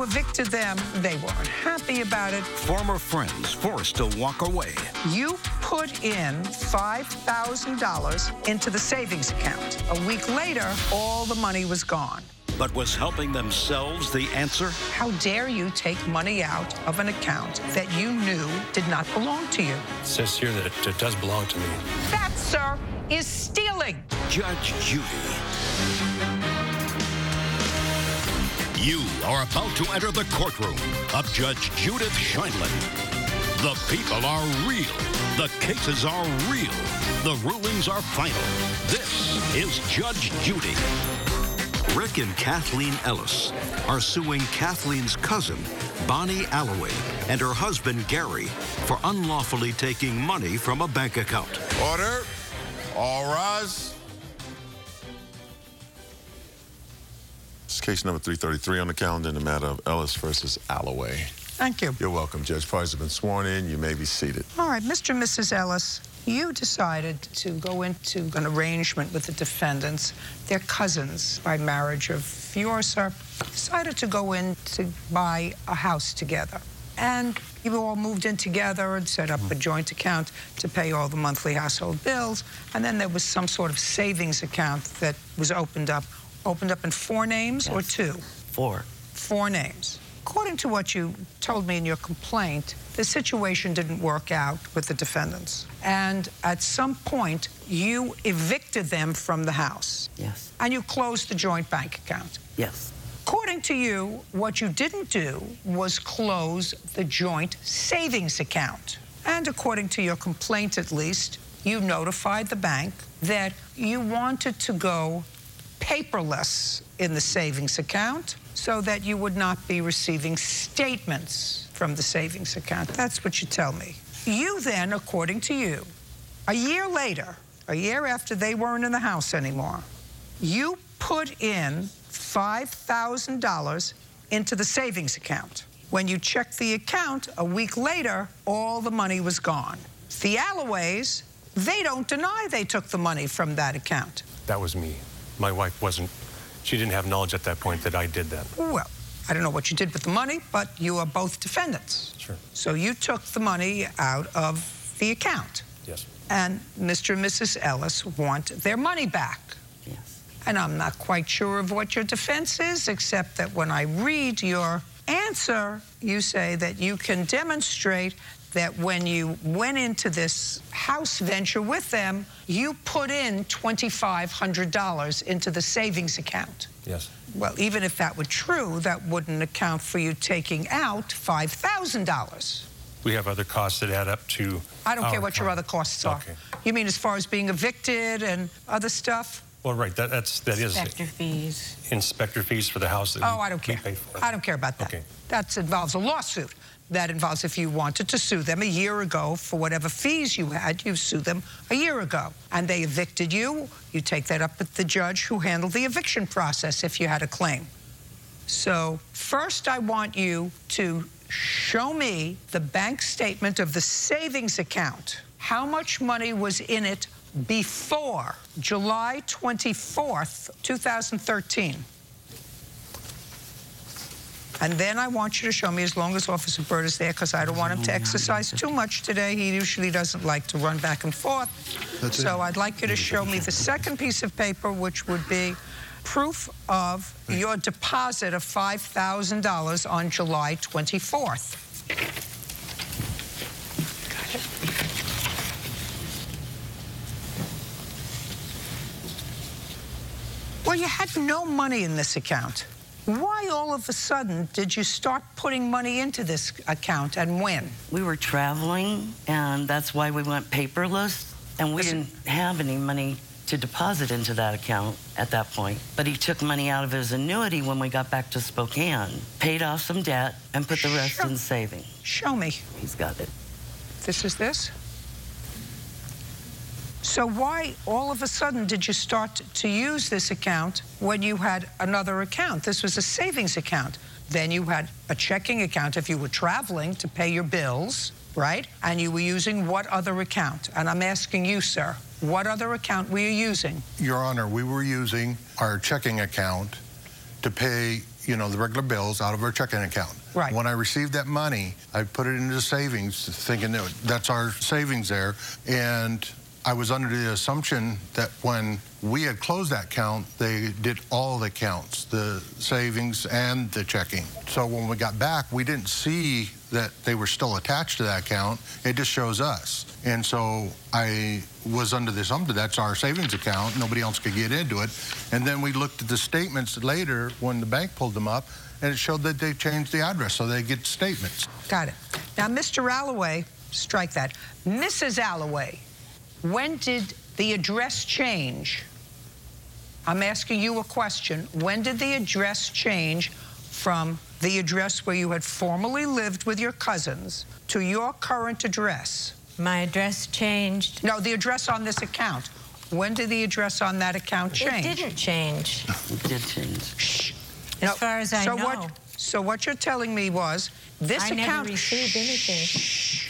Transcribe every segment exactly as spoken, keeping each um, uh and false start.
evicted them. They weren't happy about it. Former friends forced to walk away. You put in five thousand dollars into the savings account. A week later, all the money was gone. But was helping themselves the answer? How dare you take money out of an account that you knew did not belong to you? It says here that it, it does belong to me. That, sir, is stealing. Judge Judy. You are about to enter the courtroom of Judge Judith Sheindlin. The people are real. The cases are real. The rulings are final. This is Judge Judy. Rick and Kathleen Ellis are suing Kathleen's cousin, Bonnie Alloway, and her husband, Gary, for unlawfully taking money from a bank account. Order. All rise. This is case number three thirty-three on the calendar in the matter of Ellis versus Alloway. Thank you. You're welcome, Judge. Parties have been sworn in. You may be seated. All right, Mister and Missus Ellis, you decided to go into an arrangement with the defendants. They're cousins by marriage of yours, sir. Decided to go in to buy a house together. And you all moved in together and set up a joint account to pay all the monthly household bills. And then there was some sort of savings account that was opened up. Opened up in four names Yes. or two? Four. Four names. According to what you told me in your complaint, the situation didn't work out with the defendants. And at some point, you evicted them from the house. Yes. And you closed the joint bank account. Yes. According to you, what you didn't do was close the joint savings account. And according to your complaint, at least, you notified the bank that you wanted to go paperless in the savings account so that you would not be receiving statements from the savings account. That's what you tell me. You then, according to you, a year later, a year after they weren't in the house anymore, you put in five thousand dollars into the savings account. When you checked the account a week later, all the money was gone. The Alloways, they don't deny they took the money from that account. That was me. My wife wasn't, she didn't have knowledge at that point that I did that. Well, I don't know what you did with the money, but you are both defendants. Sure. So you took the money out of the account. Yes. And Mister and Missus Ellis want their money back. Yes. And I'm not quite sure of what your defense is, except that when I read your answer, you say that you can demonstrate that when you went into this house venture with them, you put in twenty-five hundred dollars into the savings account. Yes. Well, even if that were true, that wouldn't account for you taking out five thousand dollars. We have other costs that add up to I don't care our what your client. other costs are. Okay. You mean as far as being evicted and other stuff? Well, right, that, that's, that is Inspector fees. inspector fees for the house that Oh, we, I don't we care. pay for. I don't care about that. Okay. That involves a lawsuit. That involves if you wanted to sue them a year ago for whatever fees you had, you sue them a year ago. And they evicted you, you take that up with the judge who handled the eviction process if you had a claim. So first I want you to show me the bank statement of the savings account. How much money was in it before July twenty-fourth, two thousand thirteen? And then I want you to show me, as long as Officer Byrd is there, because I don't want him to exercise too much today. He usually doesn't like to run back and forth. That's so it. I'd like you to show me the second piece of paper, which would be proof of your deposit of five thousand dollars on July twenty-fourth. Well, you had no money in this account. Why all of a sudden did you start putting money into this account, and when? We were traveling, and that's why we went paperless, and we didn't have any money to deposit into that account at that point. But he took money out of his annuity when we got back to Spokane, paid off some debt, and put the rest Sure. in saving. Show me. He's got it. This is this? So why all of a sudden did you start to use this account when you had another account? This was a savings account. Then you had a checking account if you were traveling to pay your bills, right? And you were using what other account? And I'm asking you, sir, what other account were you using? Your Honor, we were using our checking account to pay you know, the regular bills out of our checking account. Right. When I received that money, I put it into savings, thinking that that's our savings there. And I was under the assumption that when we had closed that account, they did all the accounts, the savings and the checking. So when we got back, we didn't see that they were still attached to that account. It just shows us. And so I was under the assumption that's our savings account. Nobody else could get into it. And then we looked at the statements later when the bank pulled them up, and it showed that they changed the address, so they get statements. Got it. Now, Mister Alloway, strike that. Missus Alloway, when did the address change? I'm asking you a question. When did the address change from the address where you had formerly lived with your cousins to your current address? My address changed. No, the address on this account. When did the address on that account change? It didn't change. It did change. Shh. As No, far as I so know. What, so what you're telling me was this I account... never received anything. Shh.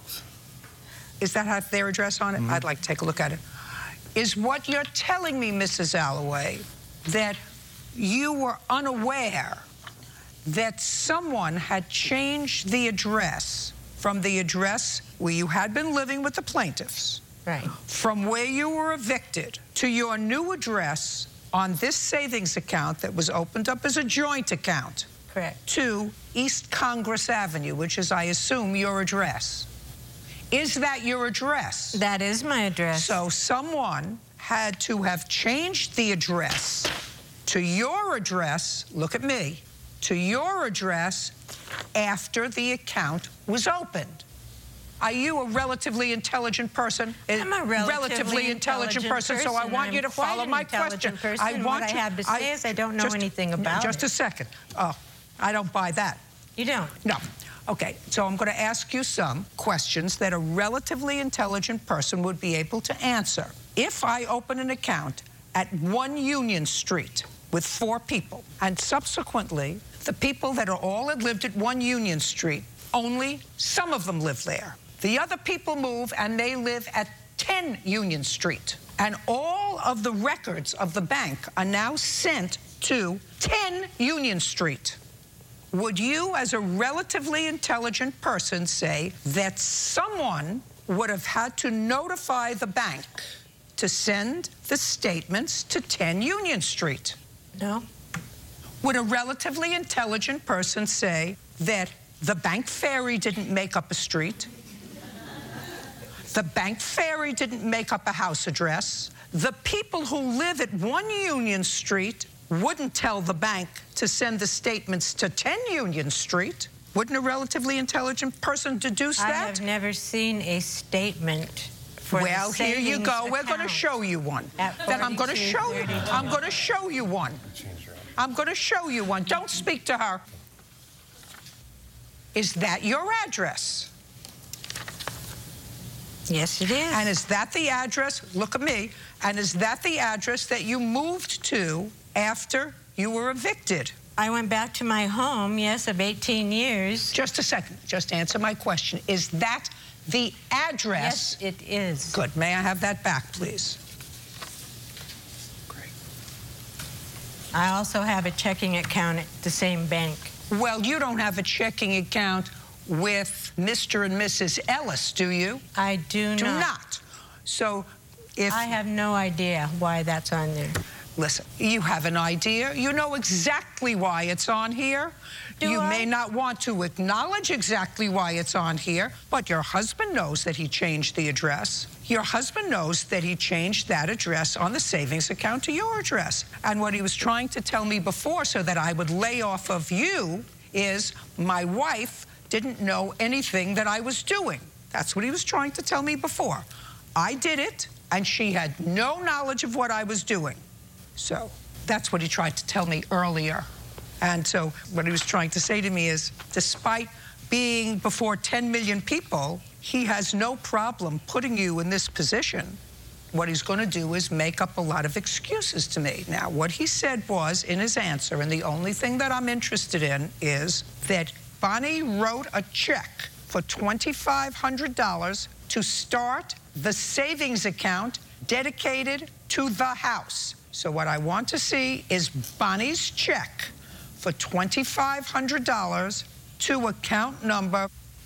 Is that have their address on it? Mm-hmm. I'd like to take a look at it. Is what you're telling me, Missus Alloway, that you were unaware that someone had changed the address from the address where you had been living with the plaintiffs, right, from where you were evicted, to your new address on this savings account that was opened up as a joint account? Correct. To East Congress Avenue, which is, I assume, your address. Is that your address? That is my address. So someone had to have changed the address to your address, look at me, to your address after the account was opened. Are you a relatively intelligent person? I'm a relatively, relatively intelligent, intelligent person, person, so I want I'm you to follow my question. Person. I want what you, I have to say I, is I don't know just, anything about just it. Just a second. Oh, I don't buy that. You don't? No. Okay, so I'm going to ask you some questions that a relatively intelligent person would be able to answer. If I open an account at one Union Street with four people, and subsequently the people that are all that lived at one Union Street, only some of them live there. The other people move and they live at ten Union Street. And all of the records of the bank are now sent to ten Union Street. Would you, as a relatively intelligent person, say that someone would have had to notify the bank to send the statements to ten Union Street? No. Would a relatively intelligent person say that the bank ferry didn't make up a street? The bank ferry didn't make up a house address? The people who live at one Union Street wouldn't tell the bank to send the statements to ten Union Street? Wouldn't a relatively intelligent person deduce that? I have never seen a statement for well, the here you go. account We're going to show you one. Then I'm going to show you. I'm going to show you one. I'm going to show you one. Don't speak to her. Is that your address? Yes, it is. And is that the address? Look at me. And is that the address that you moved to after you were evicted? I went back to my home, yes, of eighteen years. Just a second. Just answer my question. Is that the address? Yes, it is. Good. May I have that back, please? Great. I also have a checking account at the same bank. Well, you don't have a checking account with Mister and Missus Ellis, do you? I do not. Do not. So if... I have no idea why that's on there. Listen, you have an idea. You know exactly why it's on here. Do you I? may not want to acknowledge exactly why it's on here, but your husband knows that he changed the address. Your husband knows that he changed that address on the savings account to your address. And what he was trying to tell me before so that I would lay off of you is my wife didn't know anything that I was doing. That's what he was trying to tell me before. I did it, and she had no knowledge of what I was doing. So that's what he tried to tell me earlier. And so what he was trying to say to me is, despite being before ten million people, he has no problem putting you in this position. What he's going to do is make up a lot of excuses to me. Now, what he said was, in his answer, and the only thing that I'm interested in is that Bonnie wrote a check for twenty-five hundred dollars to start the savings account dedicated to the house. So what I want to see is Bonnie's check for twenty-five hundred dollars to account number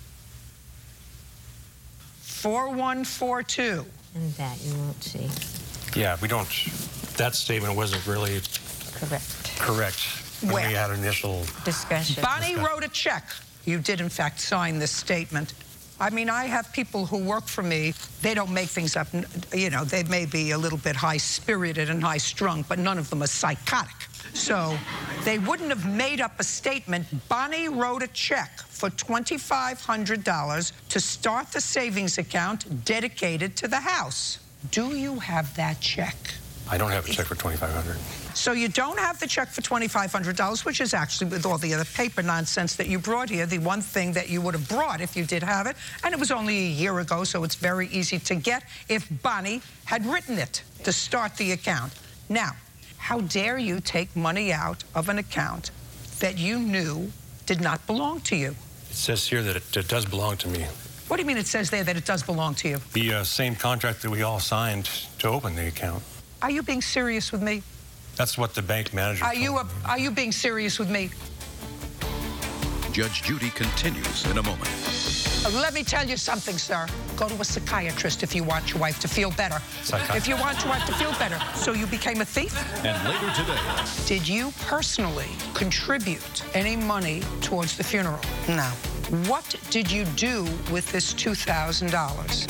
four one four two. And that you won't see. Yeah, we don't, that statement wasn't really Correct. correct when Where? we had initial. Discussion. Bonnie wrote a check. You did, in fact, sign this statement. I mean, I have people who work for me. They don't make things up. You know, they may be a little bit high-spirited and high-strung, but none of them are psychotic. So they wouldn't have made up a statement. Bonnie wrote a check for twenty-five hundred dollars to start the savings account dedicated to the house. Do you have that check? I don't have a check for twenty-five hundred dollars. So you don't have the check for twenty-five hundred dollars, which is actually, with all the other paper nonsense that you brought here, the one thing that you would have brought if you did have it. And it was only a year ago, so it's very easy to get if Bonnie had written it to start the account. Now, how dare you take money out of an account that you knew did not belong to you? It says here that it, it does belong to me. What do you mean it says there that it does belong to you? The uh, same contract that we all signed to open the account. Are you being serious with me? That's what the bank manager Are told you, a, me. are you being serious with me? Judge Judy continues in a moment. Let me tell you something, sir. Go to a psychiatrist if you want your wife to feel better. Psychiatrist. If you want your wife to feel better. So you became a thief? And later today, Did you personally contribute any money towards the funeral? No. What did you do with this two thousand dollars?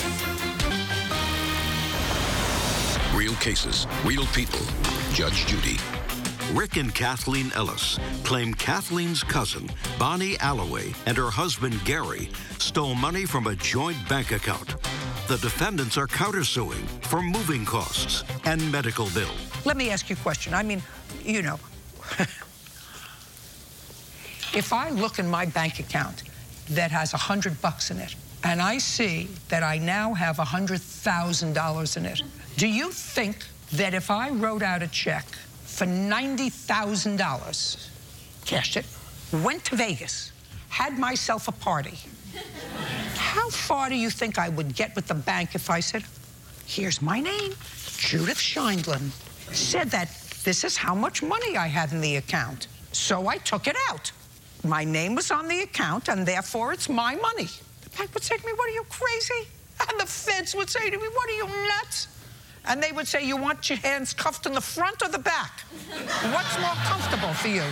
real cases, real people. Judge Judy. Rick and Kathleen Ellis claim Kathleen's cousin, Bonnie Alloway, and her husband, Gary, stole money from a joint bank account. The defendants are countersuing for moving costs and medical bill. Let me ask you a question. I mean, you know, if I look in my bank account that has a hundred bucks in it, and I see that I now have a hundred thousand dollars in it, do you think that if I wrote out a check for ninety thousand dollars, cashed it, went to Vegas, had myself a party, how far do you think I would get with the bank if I said, here's my name, Judith Scheindlin, said that this is how much money I had in the account, so I took it out. My name was on the account, and therefore it's my money. The bank would say to me, what are you, crazy? And the feds would say to me, what are you, nuts? And they would say, you want your hands cuffed in the front or the back? What's more comfortable for you?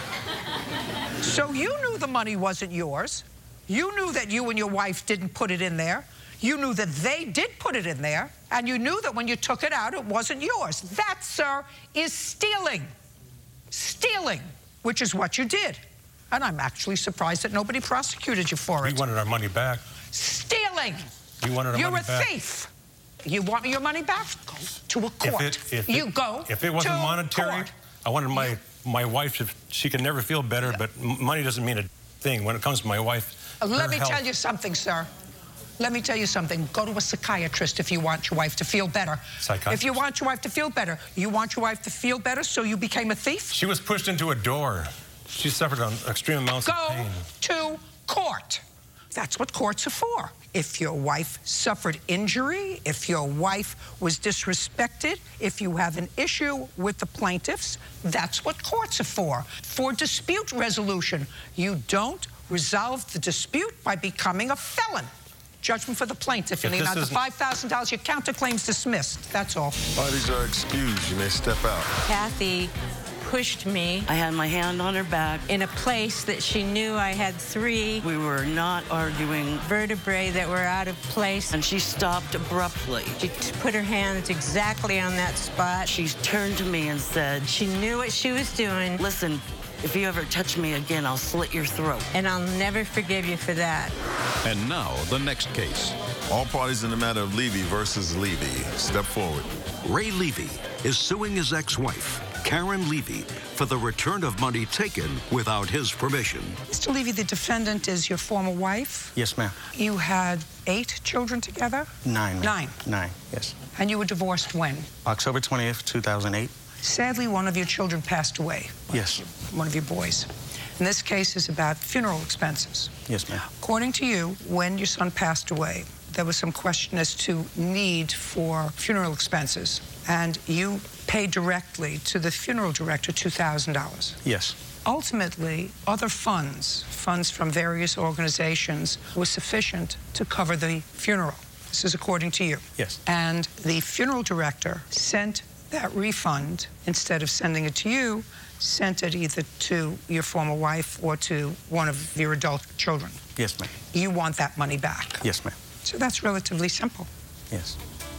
So you knew the money wasn't yours. You knew that you and your wife didn't put it in there. You knew that they did put it in there. And you knew that when you took it out, it wasn't yours. That, sir, is stealing. Stealing, which is what you did. And I'm actually surprised that nobody prosecuted you for We it. wanted our money back. Stealing. We wanted our You're money a back. thief. You want your money back? Go to a court. If it, if you it, go If it wasn't to monetary, court. I wanted my, my wife to, she could never feel better, but m- money doesn't mean a thing. When it comes to my wife, Uh, Let her me health- tell you something, sir. Let me tell you something. Go to a psychiatrist if you want your wife to feel better. Psychiatrist? If you want your wife to feel better, you want your wife to feel better, so you became a thief? She was pushed into a door. She suffered on extreme amounts Go of pain. to court. That's what courts are for. If your wife suffered injury, if your wife was disrespected, if you have an issue with the plaintiffs, that's what courts are for. For dispute resolution, you don't resolve the dispute by becoming a felon. Judgment for the plaintiff in If the this amount of isn't- five thousand dollars. Your counterclaim's dismissed. That's all. Parties are excused. You may step out. Kathy pushed me I had my hand on her back. in a place that she knew I had three We were not arguing, vertebrae that were out of place. and she stopped abruptly. She t- put her hands exactly on that spot. She turned to me and said, She knew what she was doing, listen, if you ever touch me again, I'll slit your throat. and I'll never forgive you for that. And now, the next case. All parties in the matter of Levy versus Levy. Step forward. Ray Levy is suing his ex-wife, Karen Levy, for the return of money taken without his permission. Mister Levy, the defendant is your former wife. Yes, ma'am. You had eight children together? Nine. ma'am. Nine. Nine, yes. And you were divorced when? October twentieth, two thousand eight. Sadly, one of your children passed away. Yes. One of your boys. And this case is about funeral expenses. Yes, ma'am. According to you, when your son passed away, there was some question as to need for funeral expenses. And you paid directly to the funeral director two thousand dollars. Yes. ultimately, other funds, funds from various organizations, were sufficient to cover the funeral. This is according to you. Yes. And the funeral director sent that refund, instead of sending it to you, sent it either to your former wife or to one of your adult children. Yes, ma'am. You want that money back. Yes, ma'am. So that's relatively simple. Yes.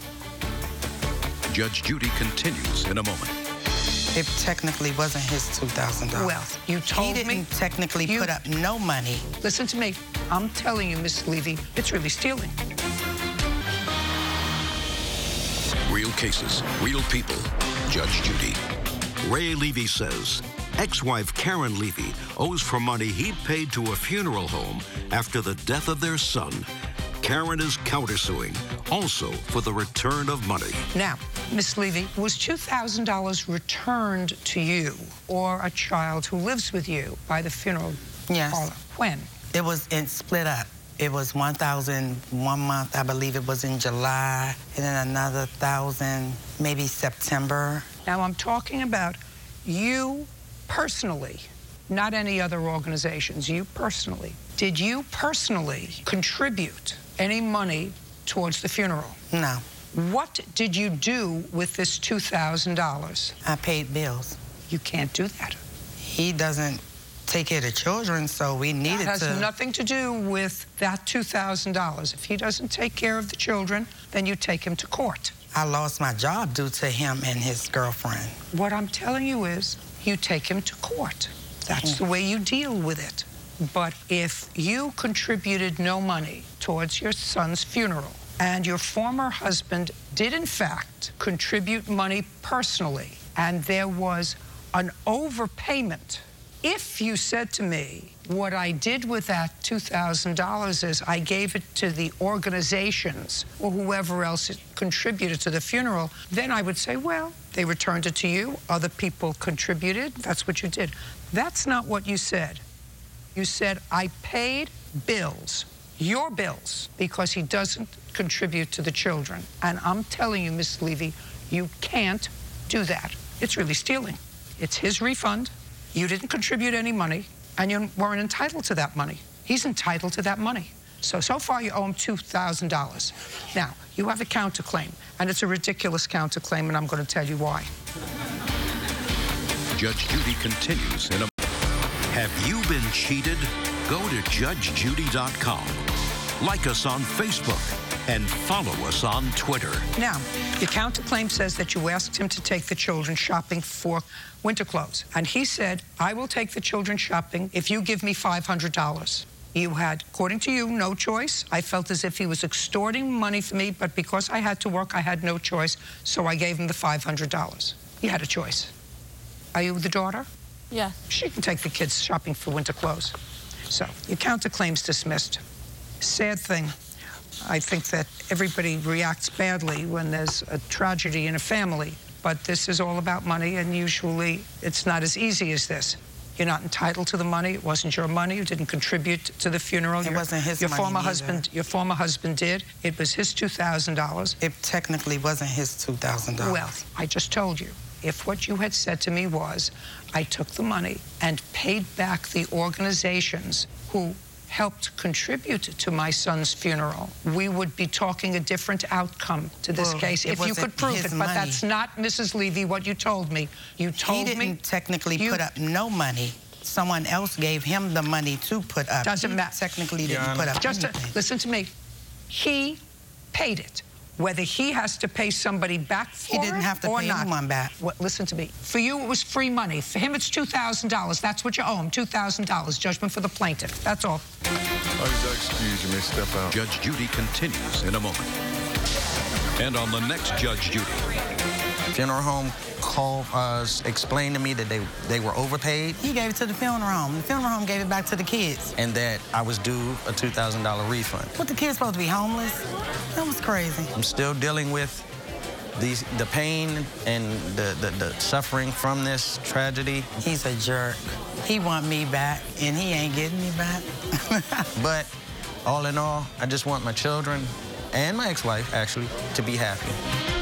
Judge Judy continues in a moment. It technically wasn't his two thousand dollars. Well, you told he didn't me technically you, put up no money. Listen to me. I'm telling you, Miss Levy, it's really stealing. Real cases, real people. Judge Judy. Ray Levy says ex-wife Karen Levy owes for money he'd paid to a funeral home after the death of their son. Karen is countersuing, also for the return of money. Now, Miss Levy, was two thousand dollars returned to you or a child who lives with you by the funeral Yes. parlor? When? It was in split up. It was one thousand one month, I believe it was in July, and then another thousand, maybe September. Now, I'm talking about you personally, not any other organizations, you personally. Did you personally contribute any money towards the funeral? No. What did you do with this two thousand dollars? I paid bills. You can't do that. He doesn't take care of the children, so we needed That has to. nothing to do with that two thousand dollars. If he doesn't take care of the children, then you take him to court. I lost my job due to him and his girlfriend. What I'm telling you is you take him to court. That's the way you deal with it. But if you contributed no money towards your son's funeral, and your former husband did, in fact, contribute money personally, and there was an overpayment, if you said to me, what I did with that two thousand dollars is I gave it to the organizations or whoever else contributed to the funeral, then I would say, well, they returned it to you, other people contributed, that's what you did. That's not what you said. You said, I paid bills, your bills, because he doesn't contribute to the children. And I'm telling you, Miss Levy, you can't do that. It's really stealing. It's his refund. You didn't contribute any money, and you weren't entitled to that money. He's entitled to that money. So, so far you owe him two thousand dollars. Now, you have a counterclaim, and it's a ridiculous counterclaim, and I'm going to tell you why. Judge Judy continues in a Have you been cheated? Go to judge judy dot com. Like us on Facebook and follow us on Twitter. Now, your counterclaim says that you asked him to take the children shopping for winter clothes. And he said, I will take the children shopping if you give me five hundred dollars. You had, according to you, no choice. I felt as if he was extorting money from me, but because I had to work, I had no choice, so I gave him the five hundred dollars. You had a choice. Are you the daughter? Yes. She can take the kids shopping for winter clothes. So, your counterclaim's dismissed. Sad thing. I think that everybody reacts badly when there's a tragedy in a family, but this is all about money, and usually it's not as easy as this. You're not entitled to the money. It wasn't your money. You didn't contribute to the funeral. It your, wasn't his your money former either. husband. Your former husband did. It was his two thousand dollars. It technically wasn't his two thousand dollars. Well, I just told you. If what you had said to me was, I took the money and paid back the organizations who helped contribute to my son's funeral, we would be talking a different outcome to this Well, case it if you wasn't could prove his it. But money. that's not, Missus Levy, what you told me. You told He didn't me technically you- put up no money. Someone else gave him the money to put up. Doesn't He matter. Technically didn't Your put Honor. up Just to, anything. listen to me. He paid it. Whether he has to pay somebody back for He didn't it have to or pay not. anyone back. Well, listen to me. For you, it was free money. For him, it's two thousand dollars. That's what you owe him, two thousand dollars. Judgment for the plaintiff. That's all. Please excuse you, may step out. Judge Judy continues in a moment. And on the next Judge Judy, Funeral home called us, explained to me that they, they were overpaid He gave it to the funeral home. The funeral home gave it back to the kids. and that I was due a two thousand dollars refund. What, the kids supposed to be homeless? That was crazy. I'm still dealing with these, the pain and the, the, the suffering from this tragedy. He's a jerk. He want me back, and he ain't getting me back. But all in all, I just want my children and my ex-wife, actually, to be happy.